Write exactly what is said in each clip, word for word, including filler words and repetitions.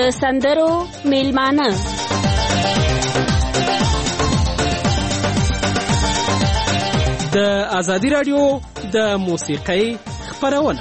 سندرو میلمانه د ازادي رادیو د موسیقۍ خپرونه.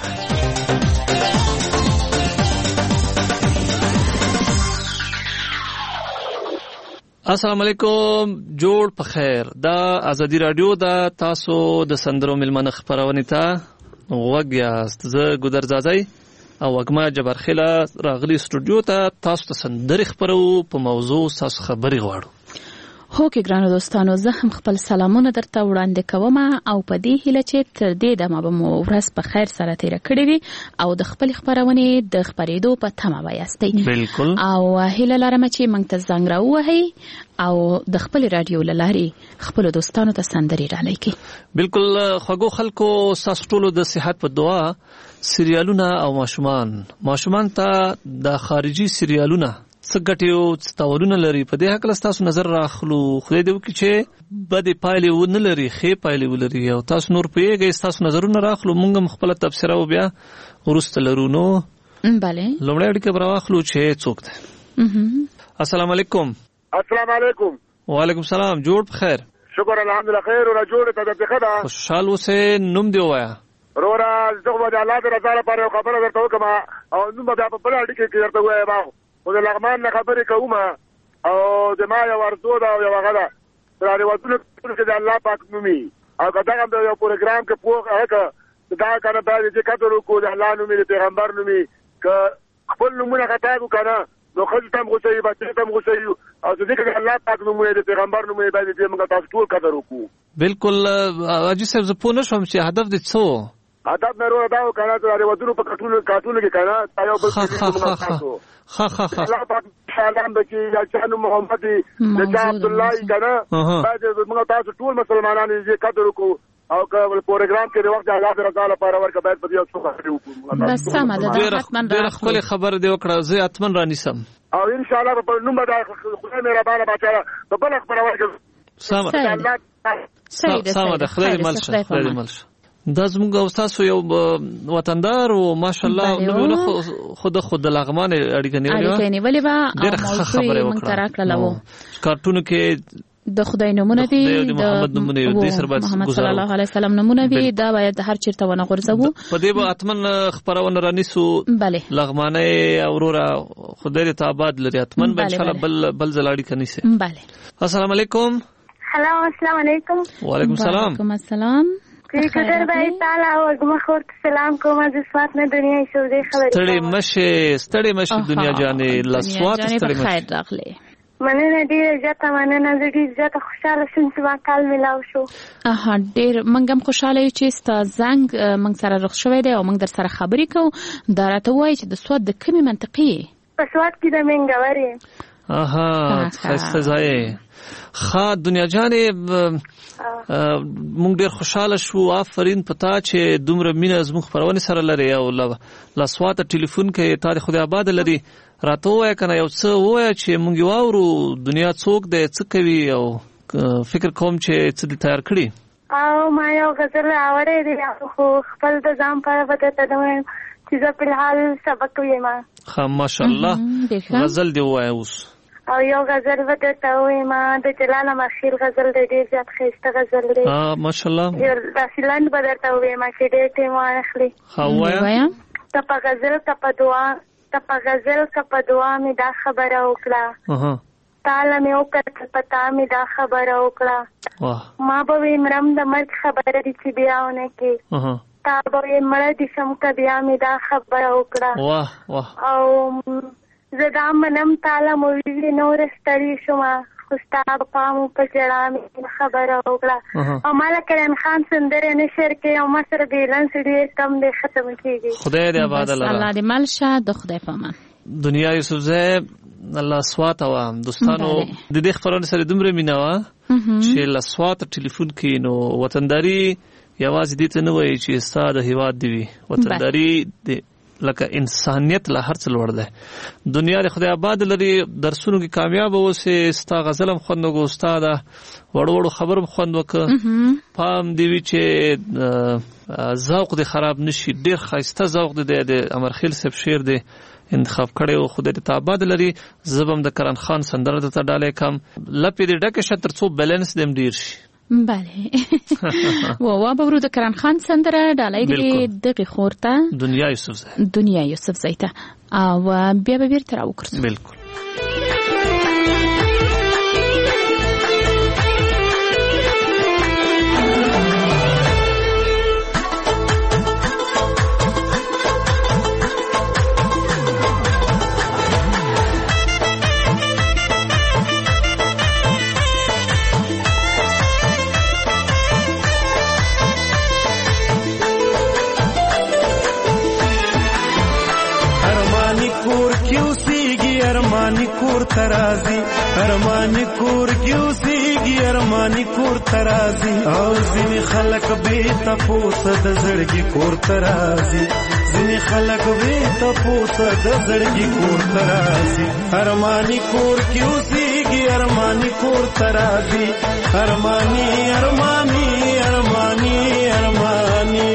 السلام علیکم، جوړ په خیر. دا ازادي رادیو دا تاسو د سندرو میلمانه خپرونه ته غوږ یاست. زه ګودر زازی او وګما جبرخیله راغلی سټوډیو ته تاسو ته سندرې خپرو په موضوع تاسو خبرې غواړو. هو کې ګرانو دوستانو، زه هم خپل سلامونه درته وړاندې کوم او په دې هیله چې تر دې دمه به مو ورځ په خیر سره تیر کړې وي او د خپل خبرونه د خبرېدو په تمه وایاستئ. بالکل. او هیله لرم چې موږ ته زنګ راووهئ او د خپل رادیو له لارې خپل دوستانو ته سندرې ډالۍ کړئ. بالکل. خوږو خلکو، تاسو ټول د صحت په دعا. سریالونه او ماشومان ماشومان ته د خارجي سریالونه څه ګټې او څه تاوانونه لري، په دې حق له تاسو نظر راخلو. خدای دې وکړي چې بدې پایلې ونه لري، ښې پایلې ولري او تاسو نور پوهیږئ. تاسو نظرونه راخلو، موږ هم خپله تبصره او بیا وروسته لرو. نو بله، لومړی اړیکه به راواخلو چې څوک دی. السلام علیکم. السلام علیکم. وعلیکم السلام. جوړ په خیر؟ شکر الحمدلله خیر. ولا جوړ ته د ښه ده. خوشحال اوسې. نوم دی ووایه. وروره زه خو د الله د رضا لپاره یو خبره درته وکړم او نوم به بیا په بله اړیکه کې درته ووایم. خو د لغمان نه خبرې کوم او د ما یو ارزو ده او یو هغه ده په رواجونو کې د الله پاک نومي او که دغه د یو پروګرام کې پوه هغه که دا که نه باید چې قدر وکړو د الله نومي د پیغمبر نومي که خپل نومونه خطا کړو که نه نو ښځې ته هم غوسه وي، بچې ته هم غوسه وي او چې ځکه د الله پاک نومونه د پیغمبر نومونه باید چې موږ تاسو ټول قدر وکړو. بالکل. حاجي صاحب زه پوه نه شوم چې هدف دې څه و؟ هدف مې وروره دا و که نه د رواجونو په کټونو کاټونو کې که نه دا یو بل ښه ښه ښه الله پاک سلام بچي یا چانو محمد د چا عبد الله کنه باید موږ تاسو ټول مسلمانانو یې قدر وکړو او که پروګرام کې د وخت الله رضا لپاره ورکه باید په دې څه خبرې وکړو. بس سمه ده، حتمن ډېر خپل خبر دی وکړه. زه حتمن رانیسم او ان شاء الله په نوم به خدای مهربانه بچا په بل خبره ورکړو. سمه سمه ده. خدای دې مل شه، خدای دې مل شه. دا زموږ او تاسو یو وطندار او ماشاءالله نو خود خود لغمان اړیکه نیولې اړیکه نیولې و او خبره وکړه. کارټونو کې د خدای نمونه دي، د محمد نمونه دي، محمد صلی الله علیه وسلم نمونه دي. دا باید هر چیرته ونه غورځو. په دې به اتمن خبرونه رانیسو. بله، لغمانه اورورا خدای دې آباد لري. اتمن به ان شاء الله بل بل زلاړي کني سي. بله. السلام علیکم. هلو السلام علیکم. وعلیکم السلام. وعلیکم السلام. قدر باید تعالی او مخور سلام کوم. د سوات نه دنیا سعودي خبرې. ستړي مشه ستړي مشه دنیا جانې لسوات ستړي مشه. خیر راغلی. مننه ډیره زیاته مننه. زه ډیره زیاته خوشاله شوم چې ما کال ملاو شو. اها ډیر موږ هم خوشاله یو چې ستا زنګ موږ سره رخ شوی دی او موږ در سره خبرې کوو. دا راته وایي چې د سوات د کومې منطقې؟ په سوات کې د منګورې. اها ښایسته ځای. ښه دنیا جانې مونږ ډېر خوشحاله شو. آفرین پتا چې دومره مینه زموږ خپرونې سره لري او لاسواته ټلیفون کې تا د خدای آباد لري. راته ووایه که نه یو څه ووایه چې مونږ یې واورو. دنیا څوک دی، څه کوي او فکر کوم چې څه دې تیار کړي. او ما یو غزل اورې دی خو خپل د ځان په اړه به درته ووایم چې زه فلحال سبق ویم. ښه ماشاءالله. غزل دې ووایه اوس. او یو غزل به درته ووایم د جلال مخیل غزل دی، ډېر زیات ښایسته غزل دی. ماشاءالله. داسې لنډ به درته ووایم چې ډېر ټایم وانخلي. ښه ووایه. ته په غزل که په دعا ته په غزل که په دعا مې دا خبره وکړه، تاله مې وکړه په تا مې دا خبره وکړه. ما به وې مرم د مرګ خبره دي چې بیا ونه کې، تا به وې مړه دي شم که بیا مې دا خبره وکړه. او زه دا منم تاله مو ویلې نوره ستړي شومه خو ستا په پام په ژړا مې خبره وکړه. او ما له کریم خان سندرې نشر کې او ما سره بیلنس ډېر کم دی ختم کېږي. خدای دې آباد لره. الله دې مل شه. د خدای په امان. دنیا یوسفزی الله سوات وام دوستانو د دې خبرونو سره دومره مینه وه چې له سوات ټلیفون کې نو وطنداري یوازې دې ته نه وایي چې ستا د هیواد دی وي، وطنداري د لکه انسانیت لا هر څه لوړ دی. دنیا د خدای آباد لري، درسونو کې کامیاب اوسې، ستا غزلم خوند وکړو، ستا د وړو وړو خبرم خوند وکړه، پام دی وي چې ذوق دې خراب نشي. ډېر ښایسته ذوق دی د امرخیل صاحب شعر دی انتخاب کړی و، خدای دې ته آباد لري. زه به هم د کرن خان سندره درته ډالۍ کړم، لپې دې ډکې شه تر څو بیلنس دې هم ډېر شي. بله و به ورو د کرن خان سندره ډالۍ دې دغې خور ته دنیا یوسفزی دنیا یوسفزی ته او بیا به بیرته راوګرځو. بالکل. ارمانی کور ترازی ارمانی کور کیوسیږي ارمانی کور ترازی او ځینې خلک به تاسو د زړګي کور ترازی ځینې خلک به تاسو د زړګي کور ترازی ارمانی کور کیوسیږي ارمانی کور ترازی ارمانی ارمانی ارمانی ارمانی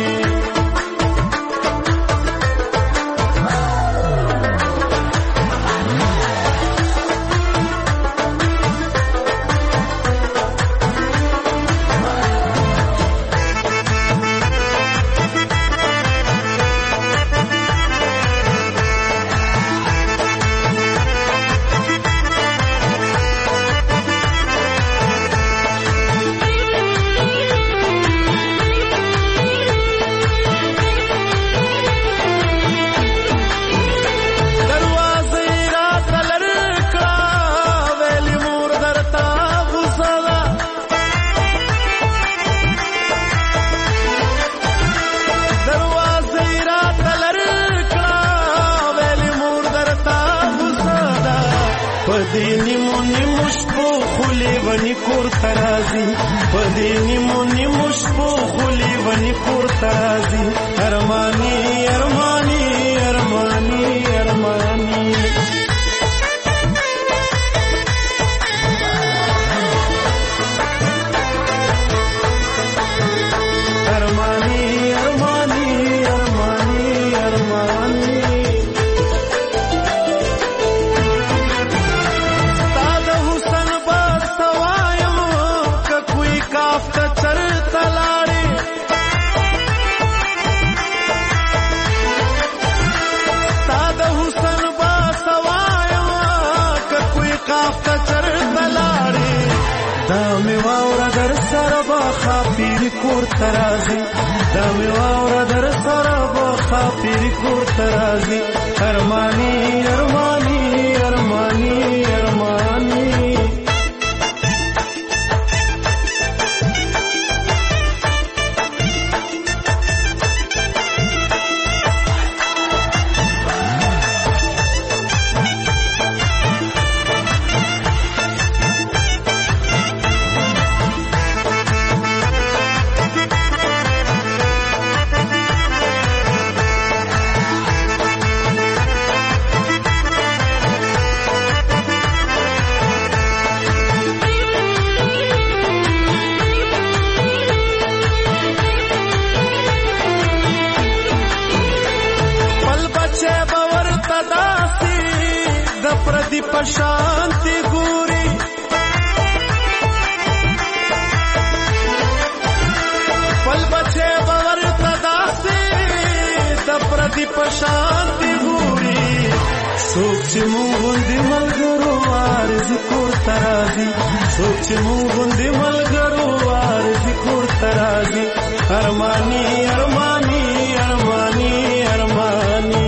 پدینی مونی مشپو خلی ونی کور ترازی پدینی مونی مشپو خلی ونی کور ترازی ارمانی ارمانی ارمانی ارمانی خاپیری کور ترازی دامی واورا در سرابا خاپیری کور ترازی ارمانی ارمانی ارمانی ارمانی پردی پشانتی ګوري پل بچه باور تداسي د پردی پشانتی ګوري سوچ مونږ دې ملګرو ارز کور ترازی سوچ مونږ دې ملګرو ارز کور ترازی ارمانی ارمانی ارمانی ارمانی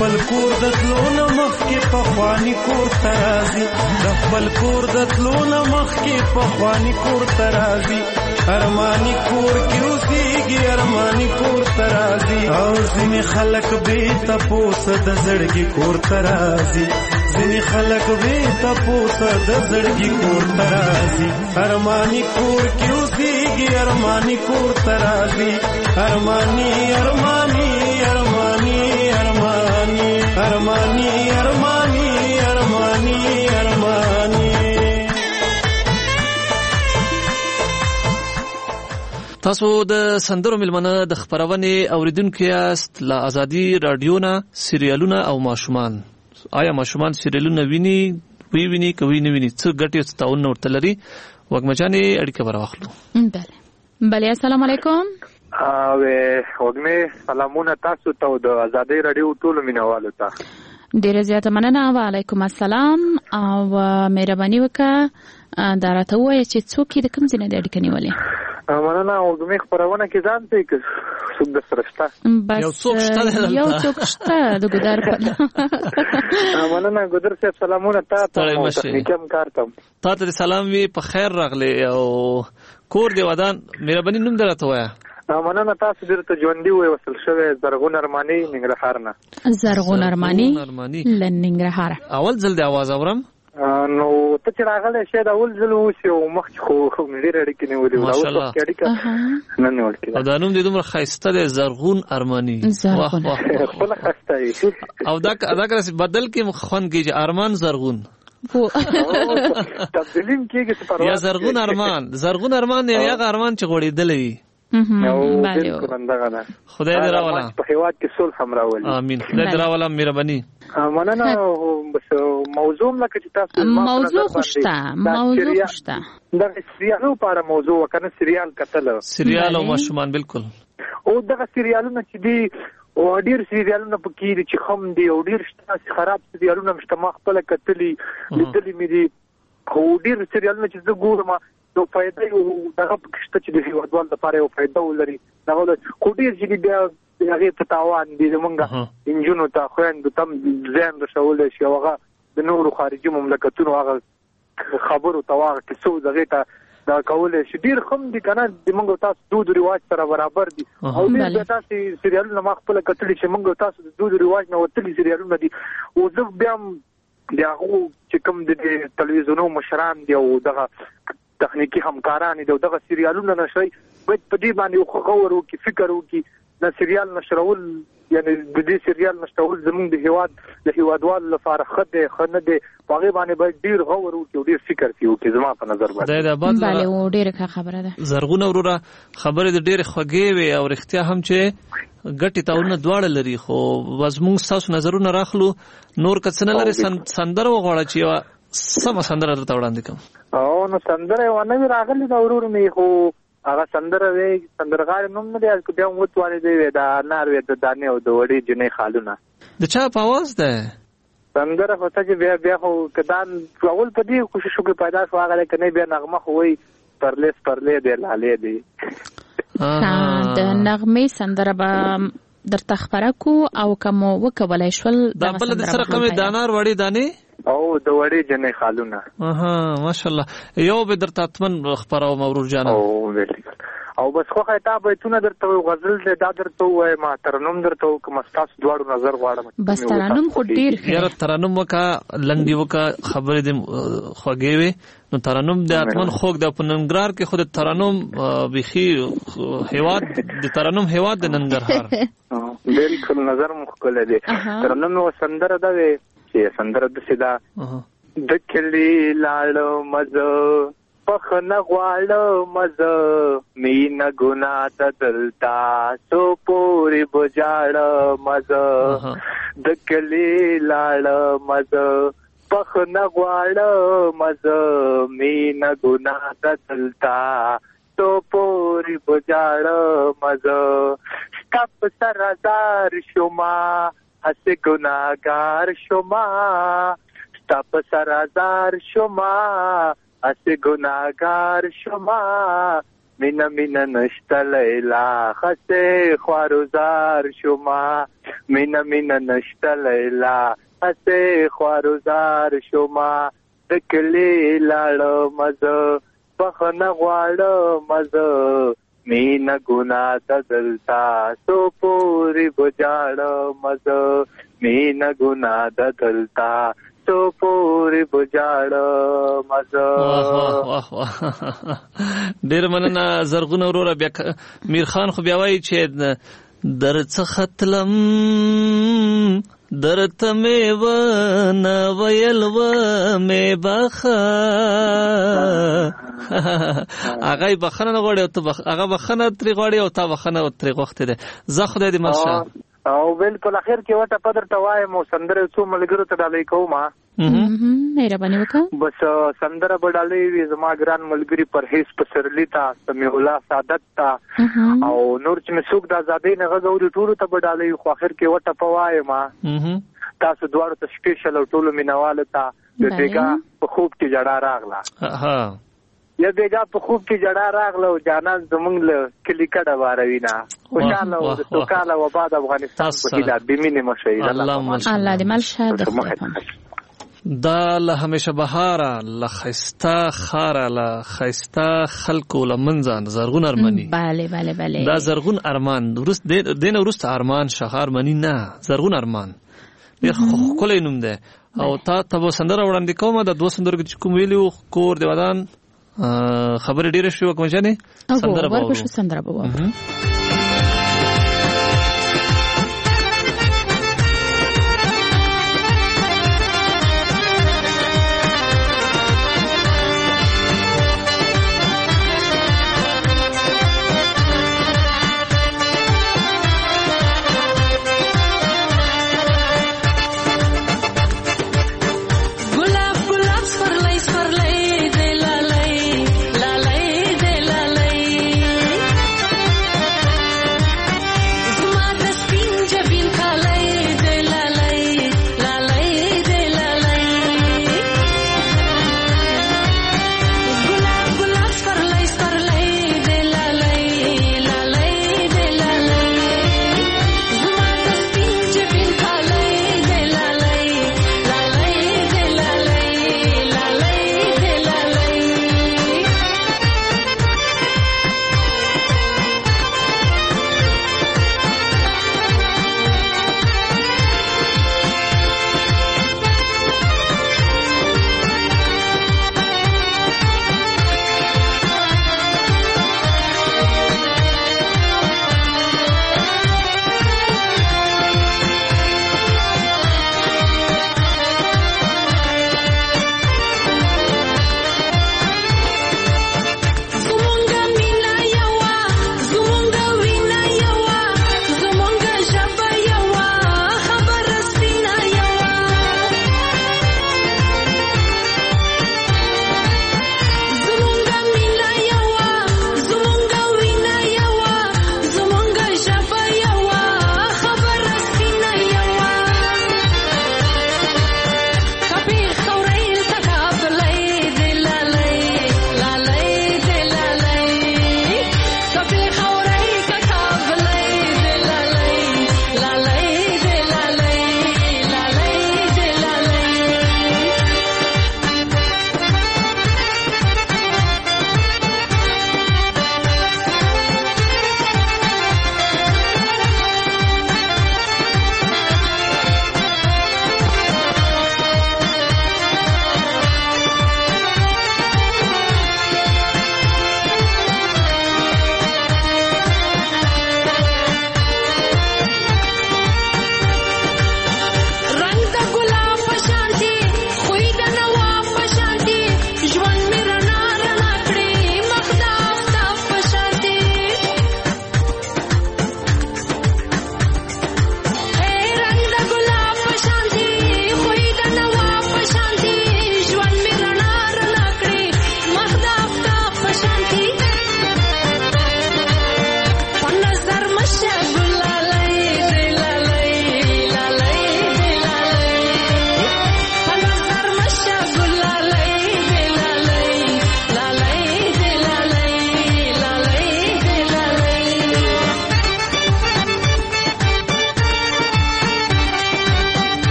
خپل کور د تلو نه مخکې پخواني کور ته راځي د خپل کور د تلو نه مخکې پخواني کور ته راځي ارماني کور کې اوسېږي ارماني کور ته راځي او ځینې خلک بې تپوسه د زړګي کور ته راځي ځینې خلک بې تپوسه د زړګي کور ته راځي ارماني کور کې اوسېږي ارماني کور ته راځي ارماني ارماني ارماني ارماني ارماني ارماني ارماني ارماني تاسو د سندرو ملمنه د خبرونې اوریدونکو یاست له ازادي رادیو نه سریالونه او ماشومان. آیا ماشومان سریالونه ویني وی ویني کوي نه ویني څه ګټي او تاون ورته لري وګمجانې اړیکه براخلو. بله بله السلام علیکم. او وګمه سلامونه تاسو ته د ازادي رادیو ټول مینوالو ته ډیره زیاته مننه. وعلیکم السلام او مهرباني وکړه دا راته ووایه چې څوک د کوم ځای نه د اړیکه نیولې؟ مننه وګمه خبرونه کې ځان ته کې څوک د سرشته بس یو څوک شته یو څوک شته د ګدار په مننه ګدر صاحب سلامونه ته ته تکنیکم کارتم تا ته سلام وی په خیر راغلی او کور دی ودان مهرباني نوم درته وایا. مننه تاسو درته ژوندۍ وې وصل شوی زرغون ارماني ننګرهار نه. زرغون ارماني لننګرهار. اول ځل د आवाज اورم نو ته چې راغلی شاید اول ځل اوسې او مخکې خو مې ډېرې اړیکې نیولې وو اول وخت کې اړیکه نه نیول کېده او دا نوم دې دومره ښایسته دی زرغون ارماني. خپله ښایسته یې او دا کله بدل کې خوند کېږي ارمان زرغون تبدیلیم کېږي یا زرغون ارمان زرغون ارمان یعنې هغه ارمان چې غوړېدلی وي. خدای دې راولا په هیواد کې صلح هم راولي. امین. خدای دې راولا مهرباني. مننه. بس موضوع لکه چې تاسو موضوع خوشته موضوع خوشته دا سریالو لپاره موضوع وکنه سریال کتل سریال او ماشومان بالکل او دغه سریالونه چې دي او ډیر سریالونه پکې دي چې خم دي او ډیر شته خراب سریالونه مشتمه خپل کتلی لیدلې مې دي او ډیر سریالونه چې زه ګورم نو فائدہ یو دغه پکشته چې د هیوادوال لپاره یو فائدہ ولري دغه کوټي چې بیا هغه ته تاوان دي زمونږه انجونو ته خويند تم ځان رسول شي هغه د نورو خارجي مملکتونو هغه خبرو تواغه کیسو دغه ته دا کول شي ډیر خم دي کنه د موږ تاسو دود رواج سره برابر دي او دې تاسو سریالونه ما خپل کتل چې موږ تاسو د دود رواج نه وتلي سریالونه دي او زه بیا دغه چې کوم د تلویزیونو مشران دی او دغه تخنیکی همکاران دی او دغه سریالونه نشي باید په دې باندې خو غور وکي فکر وکي دا سریال نشرول یعنی د دې سریال نشرول زموږ د هیواد د هیوادوال لپاره خده خنه دی هغه باندې باید ډیر غور وکي او ډیر فکر وکي زما په نظر باندې دا بعد بله و ډیر ښه خبره ده. زرغون وروره خبره د ډیر خوږې وي او رښتیا هم چې ګټي تاونه دواړه لري خو وزموږ تاسو نظرونه راخلو نور کڅنه لري سندره وغواړه چې سم سندره درته وړاندې کوم. او نو سندره ونه راغلی دا ورور مې خو هغه سندره وی سندرغاړ نوم نه دی چې بیا موږ وایي دی دا نار وی د دانه او د وړي جنې خالونه د چا په आवाज ده سندره خو ته بیا بیا خو کدان اول په دې کوشش وکړ پیدا شو هغه کنه بیا نغمه خو وی پرلیس پرلې دی لاله دی د نغمه سندره به در تخبره کو او کوم وکولای شول دا بل د سره کوم دانار وړي دانه او د وړي جنې خالونه. اها ماشاءالله یو به درته اتمن خبرو مرور جان او او بس خو خطاب ایتونه درته غزل دې دا درته وای ما ترنم درته کوم تاسو دواړو نظر غواړم بس ترنم خو ډیر یاره ترنم وکا لنډي وکا خبرې دې خوږې وي نو ترنم د اتمن خوګ د پننګرار کې خود ترنم بيخي هیواد د ترنم هیواد د ننګرهار بالکل نظر مخکله دي ترنم وسندره دا وي چې سندره د سیدا د کلی لاړو مزه پخنه غواړو مزه مینا ګنا د دلتا سو پوری بجاړو مزه د کلی لاړو مزه پخنه غواړو مزه مینا ګنا د دلتا سو پوری بجاړو مزه سټاپ سرزار شوما هسه گناهگار شما تپ سرازار شما هسه گناهگار شما مینا مینا نشت لیلا خسه خواروزار شما مینا مینا نشته لیلا هسې خوارزار شوما د کلي لاړم زه بخښنه غواړم زه مینا ګناه ده دلته څو پورې بجاړم زه مینا ګناه ده دلته څو پورې بجاړم زه. واه واه ډېر مننه زرغونه وروره. بیا میر خان خو بیا وایي چې در څخه تلم درته مې ونه ویل ومې بخه هغه یې بخښنه نه غواړي هغه بخښنه ترې غواړي او تا بخښنه ترې غوښتې ده. زه خدای دې مل شه. او بالکل اخر کې وټه پدر ته وایم او سندره څو ملګرو ته ډالۍ کوم. مهرباني وکړه. بس سندره به ډالۍ وي زما ګران ملګري پرهیز پسرلي ته سمیع الله سعادت ته او نور چې مې څوک د ازادۍ نه غږ اوري ټولو ته به ډالۍ خو اخر کې وټه په وایم تاسو دواړو ته سپیشل او ټولو مینوالو ته د بیګا په خوب کې جړا راغله یا بیګا په خوب کې جړا راغله او جانان زمونږ له کلي کډه واروي نه خوشحاله او د سوکاله و باد افغانستان په هیله بمینې مشي الله دې مل شه د خپل دا له همیشه بهاره له خستا خاره له خستا خلکو لمنځان زرغون ارمانی. بله بله بله دا زرغون ارمان ورست دین ورست ارمان شهر منی نه زرغون ارمان ډېر ښکلی نوم دی. او تا ته به سندره وړاندې کوم د دوه سندرو چې کوم ویلي وو کور د ودان خبرې ډېرې شوې کومجانې سندره به وورو سندره به وورو. لا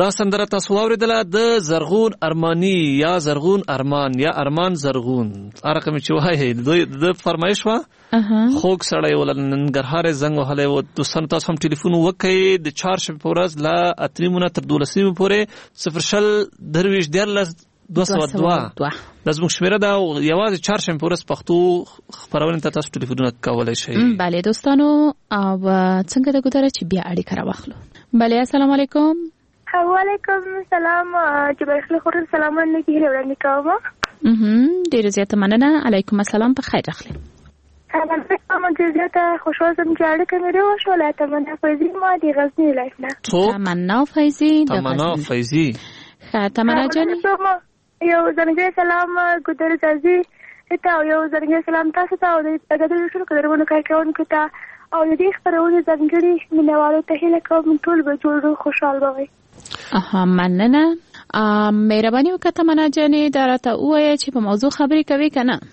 دا سندره تاسو واوریدله د زرغون ارمانی یا زرغون ارمان یا ارمان زرغون ارقم چې وایي د فرمایش وا خوږ سړی ول ننګرهار زنګ وهلی و دوستانو تاسو هم ټلیفون وکړئ د چهارشنبې په ورځ له اتې نیمو نه تر دولس نیمو پورې صفر شل درویشت دیارلس دوه سوه دوه دا زموږ شمېره ده او یوازې چهارشنبې په ورځ پښتو خپرونې ته تاسو ټلیفونونه کولی شئ. بله دوستانو او څنګه ده ګودره چې بیا اړیکه راواخلو. بله السلام علیکم. وعلیکم السلام. جبر خلی خورم سلامونه کې هیله وړاندې کوم. ډېره زیاته مننه. علیکم السلام په خیر راغلی. هم ډېر زیاته خوشحال شوم چې اړیکه مې وشوله. تمنا فیضي ما د غزني ولایت نه. تمنا فیضي د تمنا فیضي. ښه تمنا جانې یو ځانګړی سلام ګودر زازي ته او یو ځانګړی سلام تاسو ته او د ګډون شروع کړو کارکونکو ته او د دې خبرونه ځانګړي مینوالو ته هیله کوم ټول به جوړ خوشحال وي. اها مننه. مهرباني وکړه تمنا جانې دا راته ووایه چې په موضوع خبرې کوي که نه؟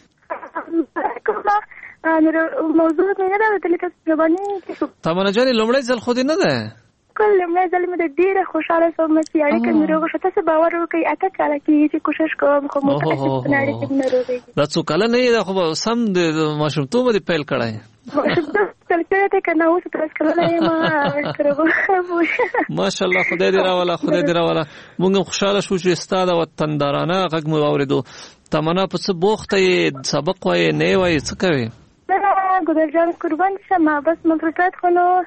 موضوع مې نه ده ورتلې تاسو مهرباني. تمنا جانې لومړی ځل خو دې نه ده؟ کله لومړی ځل مې د ډېره خوشحاله شوم چې اړیکه مې روغه تاسو باور وکړئ اته کاله کېږي چې کوشش کوم خو مو په اړیکه مې نه روغېږي. دا څو کاله نه دا خو سم د ماشومتوب دې پیل کړی ماشاءالله. خدای دې راوله خدای دې راوله. موږ هم خوشحاله شو چې ستا د وطندارانه غږ مو واورېدو. تمنا په څه بوخته یې سبق وایې نه یې وایې څه کوې؟ نه ګودر جان قربان شم بس مدرسات خو نو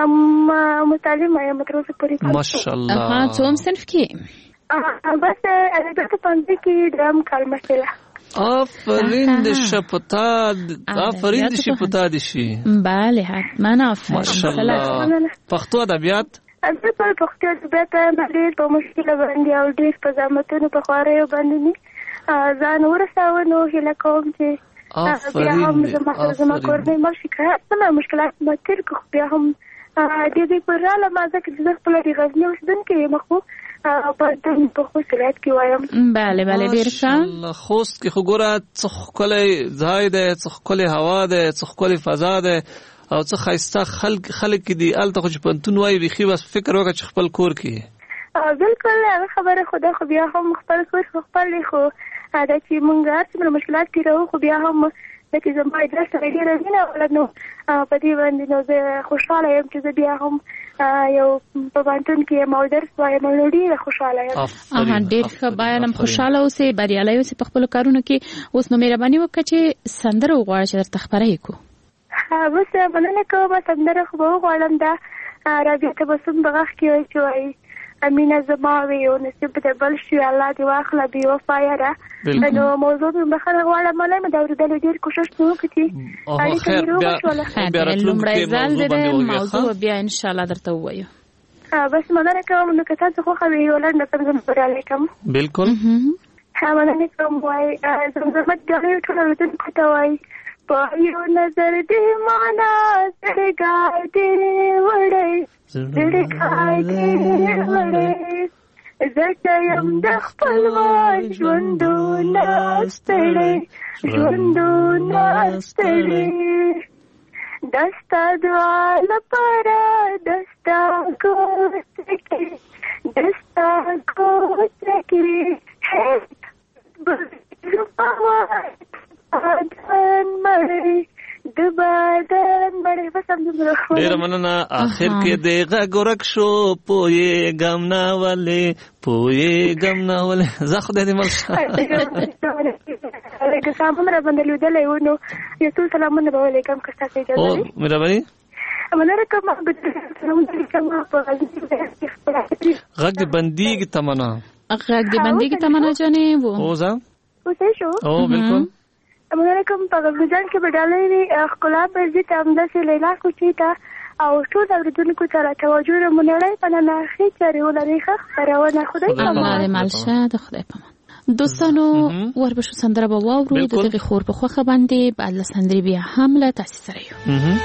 متعلمه یم مدرسه پورې. ماشاءالله. څوم صنف کې؟ بس ادبیاتو پوهنځي کې دریم کال محصله. آفرین د شپتا آفرین د شپتا دي شي. بله حتما آفرین. ماشاءالله. پښتو ادبیات ادبیات پښتو ادبیات ډېر په مشکل باندې او ډېر په زحمتونو په خواریو باندې نه ځان ورساوه نو هیله کوم چې بیا هم زما زما کورنۍ مل شکایت نه مشکلات ما تیر کو بیا هم د دې پر راله ما ځکه چې خپل د غزنی اوسیدونکې یم خو په دې په خوست ولایت کې وایم. بله بله ډېر ښه. خوست کې خو ګوره څه ښکلی ځای دی څه ښکلې هوا دی څه ښکلې فضا دی او څه ښایسته خلک خلک دي هلته خو چې پوهنتون وایي بیخي بس فکر وکړه چې خپل کور کې. بلکل هغه خبره خو ده خو بیا هم خپل کور خو خپل دی خو دا چې مونږ هر څومره مشکلات تېروو خو بیا هم دا چې زما ادرس سره ډېره مینه وله نو په دې باندې نو زه خوشحاله یم چې زه بیا هم یو په پوهنتون کې یم او درس وایم نو ډېره خوشحاله یم. ډېر ښه باید هم خوشحاله اوسې بریالی اوسې په خپلو کارونو کې. اوس نو مهرباني وکړه چې سندره وغواړه چې درته خپره یې کړو. بس مننه کوم سندره خو به وغواړم دا رابعه تبسم په غږ کې وایي چې وایي امینه زما وي او نصیب دې بل شي الله دې واخله بې وفایه ده. نو موضوع مې بخښنه غواړم مننه مې د اورېدلو ډېر کوشش مې وکړ چې اړیکه مې روغه شوله. لومړی ځل دی د موضوع بیا انشاءالله درته ووایو. بس مننه کوم نو که تاسو خوښه وي یو لنډ نظم زه بریالی کوم. بلکل مننه کوم. وایي زمزمه ډالۍ ټول اورېدونکو ته وایي په یو نظر دې مانا زړګی دې وړی زړګی دې وړی زه یم د خپلوان ژوندونه ستړی ژوندونه ستړي د ستا دعا لپاره د ستا کوڅه کې د ستا کوڅه کې ډېره مننه. آخر کې د غږ ورک شو پوهېږم نه ولې پوهېږم نه ولې زه خدای دې مل شه. که سامون را باندې لیدلی و نو یو څو سلامونه به ولیکم که ستاسو اجازه وي. مهرباني. مننه کوم. غږ دې بندېږي تمنا. غږ دې بندېږي تمنا جانې و. اوزه اوسې شو. او بلکل. مننه کوم. په غزنجان کې به ډالۍ وي ښکلا پرځي ته همداسې لیلا کوچي ته او ټول اورېدونکو ته را توجه را مونړی په ننه ښې چارې ولرئ ښه خپرونه خدای پامان مال شه د خدای پامان. دوستانو وربشو سندره به واورو د دغې خور په خوښه باندې بعد له سندرې بیا هم له تاسې سره یو.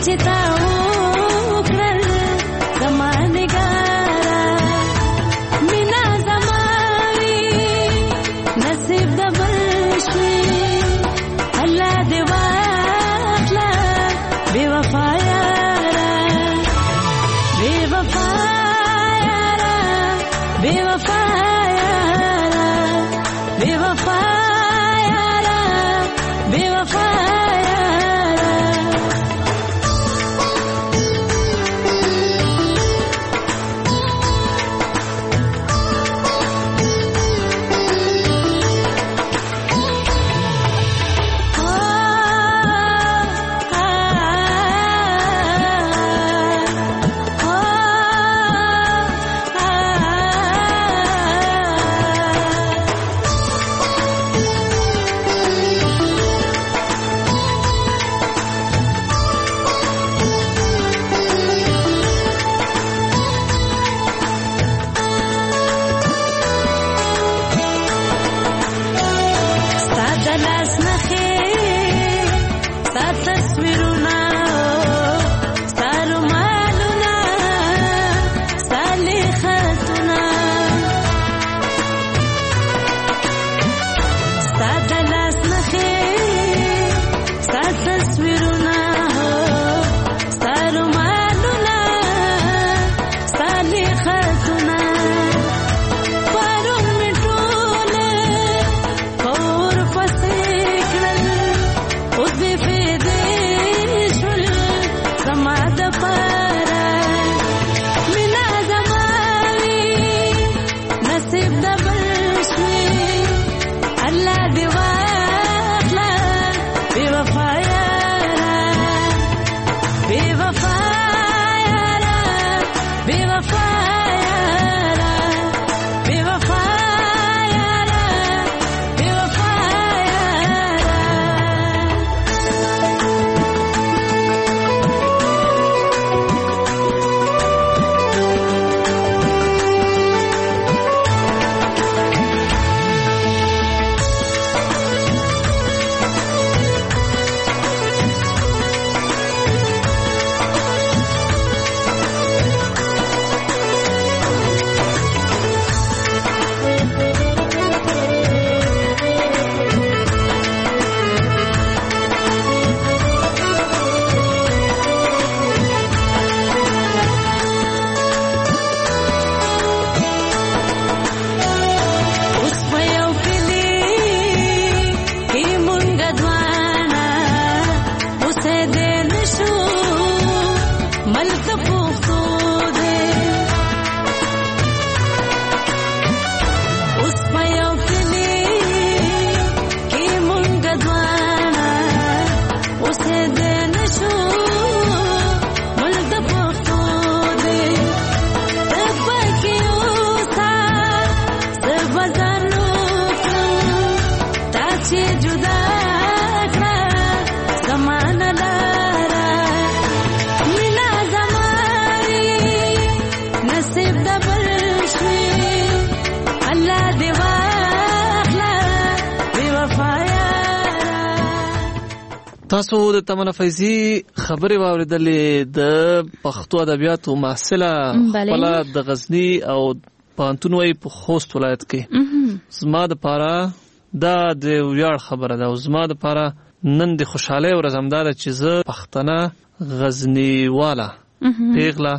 تاسو د تمنه فیضی خبرې واوریدلې د پښتو ادبیاتو محصله خپل د غزنی او پانتون وای په خوست ولایت کې زما د پاره دا د ویاړ خبره ده او زما د پاره نن د خوشاله او رزمدار چې زه پښتنه غزنی والا پیغلا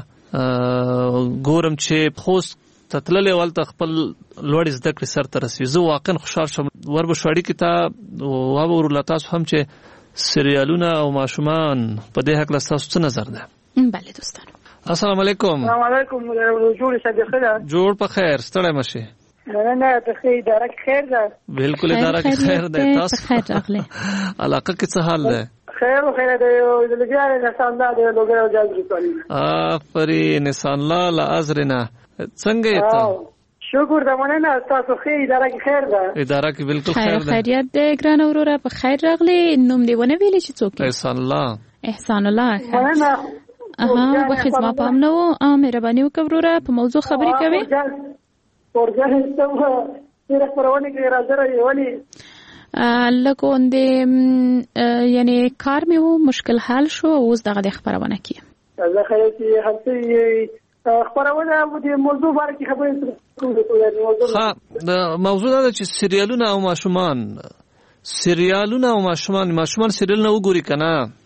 ګورم چې خوست تتللې ولته خپل لوړ زده کړې سر ته رسي زه واقعا خوشاله شم وربو شوړی کې تا او ور تاسو هم چې سریالونه او ماشومان په دې حق له تاسو څه نظر ده؟ بله دوستانو السلام علیکم. السلام علیکم. جوړ شه د خیر. جوړ په خیر ستړی مشه. نه نه ته خیر درک خیر ده. بالکل درک خیر ده تاسو. خیر راغله. علاقه کې څه حال ده؟ خیر خیر ده یو د لګیاره نسان ده د لګیاره جاز کوي. آفرین نسان الله لازرنا څنګه یې شکر د مننه تاسو خیر اداره کې خیر ده. اداره کې بالکل خیر ده. خیریت ده ګران اورورا په خیر راغلی نوم دی ونه ویلې چې څوک؟ احسان الله. احسان الله. مننه. اها وخت ما پام نو مهرباني وکړه په موضوع خبرې کوي. ورځه ته ورځه پرونه کې راځره یولي لکه اندې یعنی کار مې وو مشکل حل شو اوس دغه د خبرونه کې زه خیال چې هڅه خبرونه د موضوع باره کې خبرې ها د موضوع دا چې سریالونه او ماشومان سریالونه او ماشومان ماشومان سریالونه وګوري کنه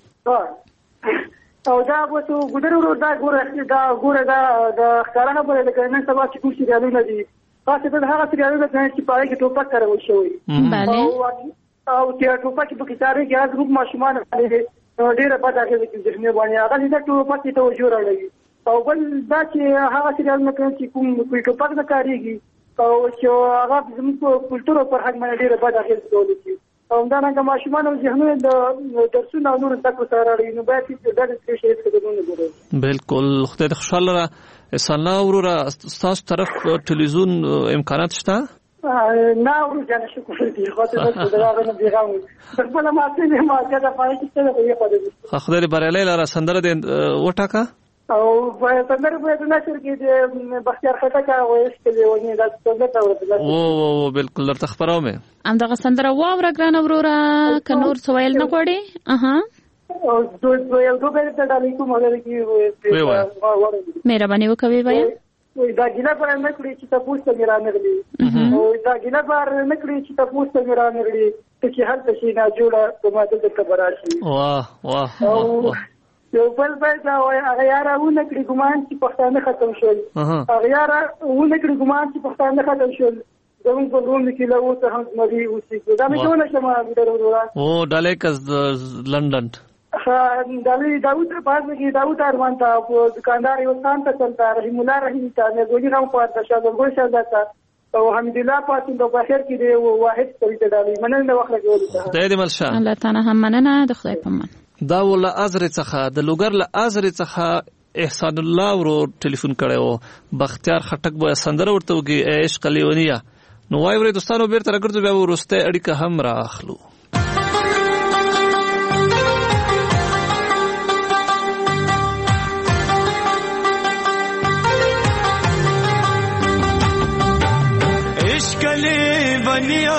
او دا وته ګډرو دا ګوره دا ګوره دا د ښکارا خبره ده کنه سبا چې کوم سریالونه دي خاصه د هغه سریالونه چې پاره کې ټوپک کارول شوی بله او چې ټوپک په کې تاري کې هغه ګروپ ماشومان باندې ډیره پاتې کېږي چې ذهني باندې هغه د ټوپک ته توجه راوړي او بل دا چې هغه سریالونه چې کوم کوم ټوپک نه کاریږي او چې هغه زموږ په کلتور او فرهنګ باندې ډیره پاتې کېږي او دا نه ماشومان او ذهنونه د درسونه او نور تاسو سره راړي نو باید چې دا څه شي څه کوونه ګورئ بالکل خدای خوشاله را اسانه ورور تاسو طرف ټلویزیون امکانات شته نه ورو جان شکر دې خاطر ته دا غو نه بیغام خپل ما ته ما کده پای کې څه دی په دې خدای برالای لاره سندره دې وټاکا او په سندره په دې نشر کې د بختیار خټک او اسکلې ونی دا څنګه تا ورته او او بالکل درته خبرو مې ام دغه سندره واور ګران وروره ک نور سوال نه کوړي اها او دوی یو دوه ته ډالې کوم هغه کې وي مهرباني وکوي وای وای دا ګیلا پر نه کړی چې تاسو ته میرا نغلی او دا ګیلا پر نه کړی چې تاسو ته میرا نغلی چې هر څه نه جوړه کومه د خبره شي واه واه او یو بل بل دا وای هغه یاره و نه کړی ګمان چې پښتانه ختم شول هغه یاره و نه کړی ګمان چې پښتانه ختم شول زموږ په روم کې له اوسه هم مری اوسې دا مې څونه شمه ډېر او ډالېکس لندن دالي داوود په کې داوود ارمان ته په دکاندار یو ستان ته چلتا رحیم الله رحیم ته نه ګونی راو په تاسو د ګوښه دتا او حمد الله پاتې د بخیر کې دی واحد کوي ته دالي مننه د وخت جوړه خدای دې ملشه الله تعالی هم مننه د خدای په من دا ول ازر څخه د لوګر ل ازر څخه احسان الله ورو ټلیفون کړو بختیار خټک به سندره ورته وږي عشق لیونیا نو وای ورې دوستانو بیرته راګرځو بیا ورسته اړیکه هم راخلو بنیا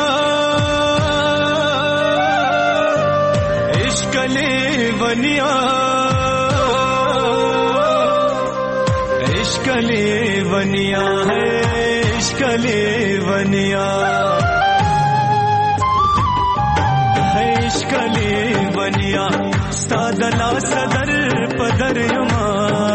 عشق لے بنیا عشق لے بنیا ہے عشق لے بنیا عشق لے بنیا ستادلا صدر پدر یما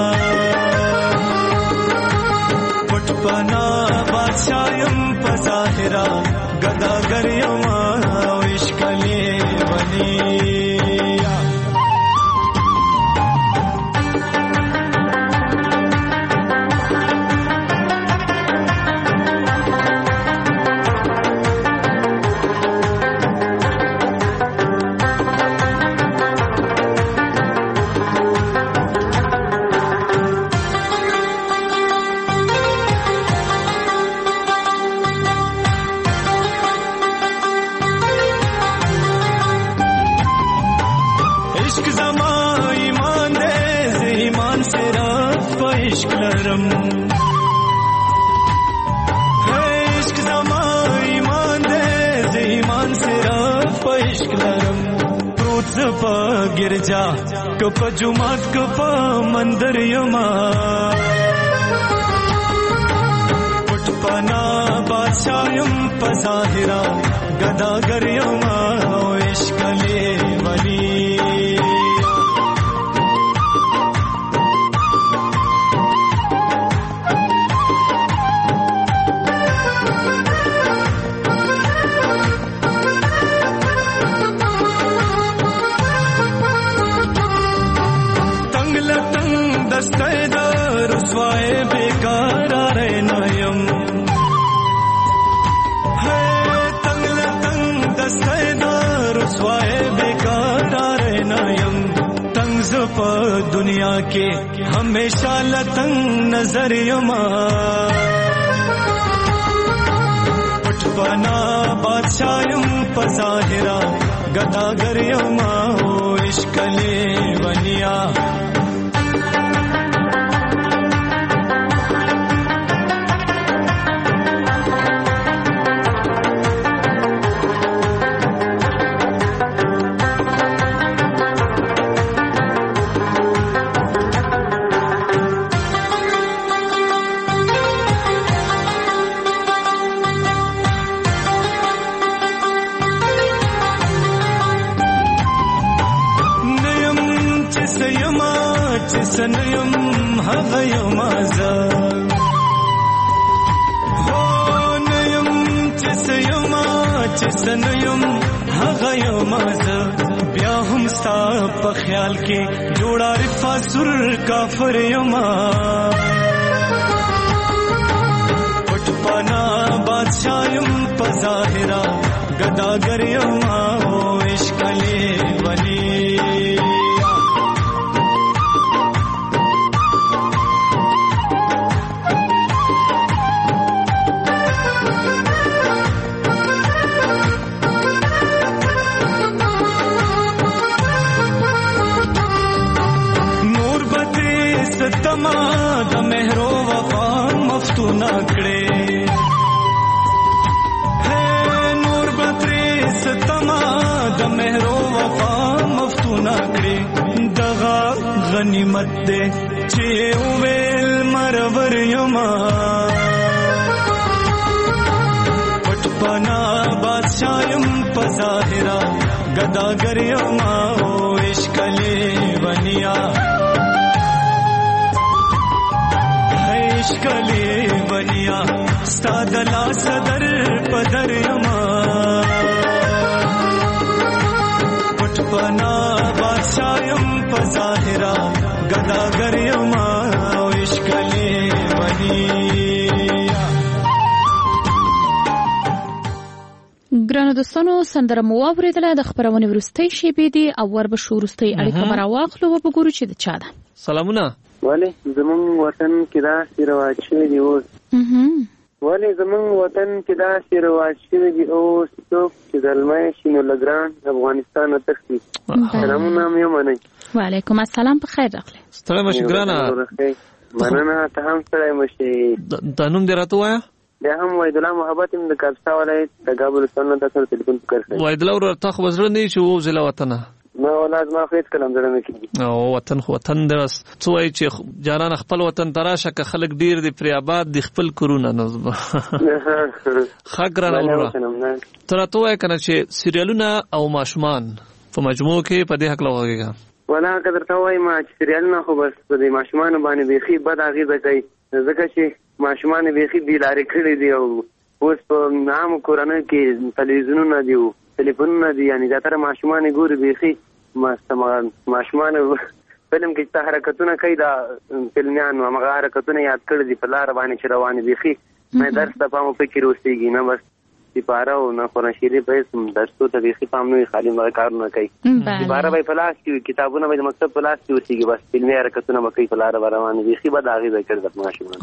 پټ پنا بادشاہم ظاهرا گداگر یما عشق لے بنیا गिरजा कप जुमात कप मंदिर यमा पुटपना बादशाहम पजाहिरा गदागर यमा इश्क ले बनी रसवाए बेकार नयम है तंग तंग दस्तेदार रसवाए बेकार नयम तंग प दुनिया के हमेशा लतंग नजर यमा पटपना बादशाहम पजाहिरा गदागर यमा इश्क ले बनिया سنیم هغه یم زه هو نیم چې سیم چې سنیم هغه یم زه بیا هم ستا په خیال کې جوړا رفا سر کافر یم پټ پانا بادشاہ یم په ظاهرا گداگر یم او عشق لی ولی ستما د مهرو وفا مفتون کړي ہے نور بتري ستما د مهرو وفا مفتون کړي دغه غنیمت دې چې ویل مرور یما پټ پنا بادشاہ يم په ظاهرا گداگر یما او عشق لی ونیا عشقلی ونیا ستا دلا صدر پدر یما پټ پنا بادشاہ یم په ظاهرا گداگر یما او عشقلی ونیا. ګرانو دوستانو سندره مو واورېدله د خبرونې وروستۍ شېبې دي او وربشو وروستۍ اړیکه به راواخلو وګورو چې د چا ده. سلامونه. ولی زمونږ وطن کې داسې رواج شوي دي اوس ولی زمونږ وطن کې داسې رواج شوي دي اوس څوک چې زلمی شي نو له ګران افغانستان نه تښتي. سلامونه مې ومنئ. وعلیکم السلام، په خیر راغلی. ستړی مه شي ګرانه. مننه، ته هم ستړی مه شي. دا نوم دې راته ووایه. بیا هم وحیدالله محبت یم د کاپسا ولایت د کابل استان نه تا سره تلیفون فکر کړی. وحیدالله ورور تا خو به زړه نه وي چې ووځې له وطنه. نه ولاد ما خو هېڅ کله هم زړه نه کېږي. او وطن خو وطن دی. بس څه وایي چې جانانه خپل وطن ته راشه که خلک ډېر دي پرې آباد دي خپل کورونه نو ښه ګرانه وروره ته راته ووایه که نه چې سریالونه او ماشومان په مجموع کې په دې هکله وغږېږه. ولا که درته ووایم چې سریالونه خو بس په دې ماشومانو باندې بیخي بد اغېزه کوي ځکه چې ماشومان بیخي بېلارې کړي دي او اوس په عامو کورنیو کې تلویزیونونه دي او تلیفونونه دي، یعنې زیاتره ماشومان یې ګوري بیخي ماشومان فلم کې چې حرکتونه کوي دا فلمیان همغه حرکتونه یاد کړي دي په لاره باندې چې روان دي. بیخي مې درس ته پام فکر اوسېږي نه بس سپاره او نه قرآن شریف به درسو ته بیخي پام نه وي، خالي هغه کارونه کوي. سپاره به یې په لاس کې وي، کتابونه به یې د مکتب په لاس کې اوسېږي، بس فلمي حرکتونه به کوي په لاره به روان دي. بیخي بد اغېزه کړي ده ماشومان.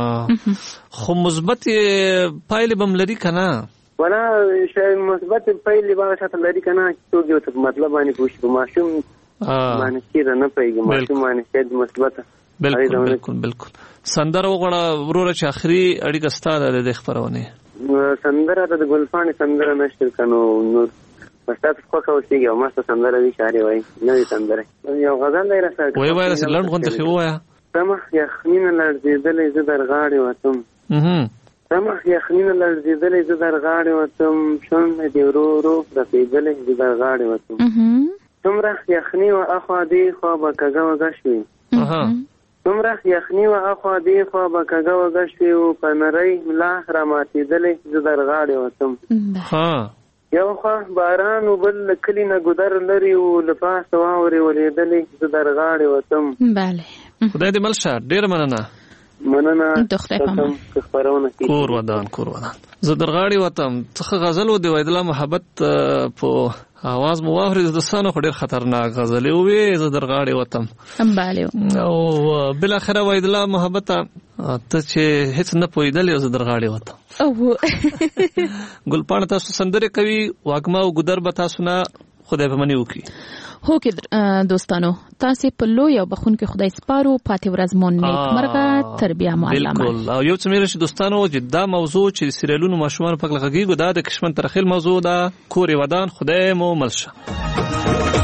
خو مثبت پایلې به هم لري که نه؟ ولا شاید مثبت پایلې به هغه شاته لري که نه چې څوک یو څه په مطلب باندې پوه شي. په ماشوم باندې چېرې نه پوهېږي، ماشوم باندې شاید مثبته. بلکل بلکل بلکل. سندره وغواړه وروره چې آخري اړیکه ستا ده د دې خپرونې. سندره د ګلپاڼې سندره نشته که نو نور په ستاسو خوښه اوسېږي او ماسته سندره وي شاعرې وایي نوې سندرې. یو غزل دی راسره وایه وایه داسې لنډ غوندې خې ووایه. سمه یخنینه لړزېدلی زه در غاړې وتم سمه یخنینه لړزېدلی زه در غاړې وتم شونډه دې ورو ورو رپېدلی زه در غاړې وتم څومره یخني وه اخوا دې خوا به کږه وږه شوې څومره یخني وه اخوا دې خوا به کږه وږه شوې و په نرۍ ملا راماتېدلی زه در غاړې وتم یو خوا باران و بل له کلي نه ګودر لرې و له پاسه واورې ولېدلې زه در غاړې وتم. خدای دې مل شه. ډېره مننه. مننه. کور ودان کور ودان. زه در غاړې وتم. څه غزل و د وحیدالله محبت په आवाज مو واورېد دوستانو، خو ډېر خطرناک غزلې وې. زه در غاړې وتم او بالاخره وحیدالله محبت ته چې هیڅ نه پوهېدلې زه در غاړې وتم. ګلپاڼه تاسو سندرې کوي، واګما او ګودر به تاسو نه خدای په منې وکړي. هو کې دوستانو تاسو په لوی او بخونکي خدای سپارو. پاتې ورځ مو نیکمرغه. تر بیا مو الله بالکل. او یو څه مې راشي دوستانو چې دا موضوع چې سریالونو ماشومان په غږیږي دا د کشمن ترخیل موضوع ده. کور ودان خدای مو ملشه.